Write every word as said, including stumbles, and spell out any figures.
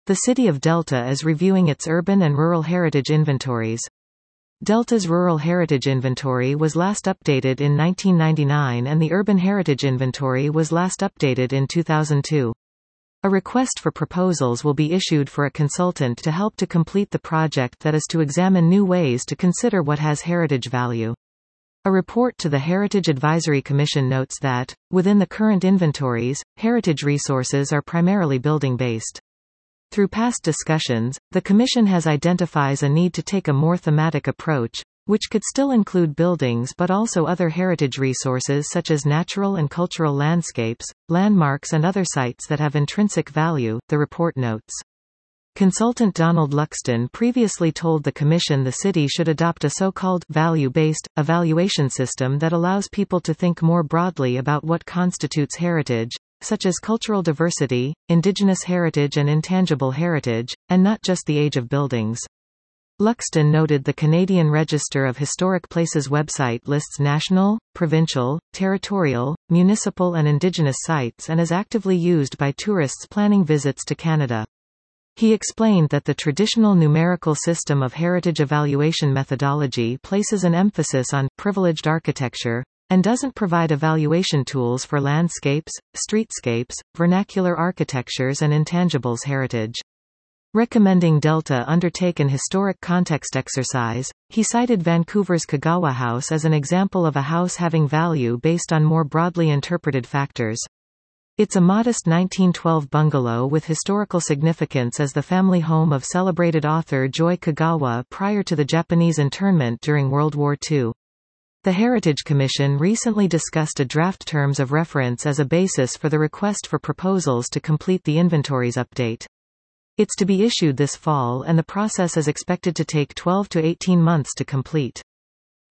The city of Delta is reviewing its urban and rural heritage inventories. Delta's Rural Heritage Inventory was last updated in nineteen ninety-nine and the Urban Heritage Inventory was last updated in two thousand two. A request for proposals will be issued for a consultant to help to complete the project that is to examine new ways to consider what has heritage value. A report to the Heritage Advisory Commission notes that, within the current inventories, heritage resources are primarily building-based. Through past discussions, the Commission has identified a need to take a more thematic approach, which could still include buildings but also other heritage resources such as natural and cultural landscapes, landmarks and other sites that have intrinsic value, the report notes. Consultant Donald Luxton previously told the Commission the city should adopt a so-called value-based evaluation system that allows people to think more broadly about what constitutes heritage, such as cultural diversity, indigenous heritage and intangible heritage, and not just the age of buildings. Luxton noted the Canadian Register of Historic Places website lists national, provincial, territorial, municipal and indigenous sites and is actively used by tourists planning visits to Canada. He explained that the traditional numerical system of heritage evaluation methodology places an emphasis on privileged architecture, and doesn't provide evaluation tools for landscapes, streetscapes, vernacular architectures and intangibles heritage. Recommending Delta undertake an historic context exercise, he cited Vancouver's Kagawa House as an example of a house having value based on more broadly interpreted factors. It's a modest nineteen twelve bungalow with historical significance as the family home of celebrated author Joy Kagawa prior to the Japanese internment during World War Two. The Heritage Commission recently discussed a draft terms of reference as a basis for the request for proposals to complete the inventories update. It's to be issued this fall and the process is expected to take twelve to eighteen months to complete.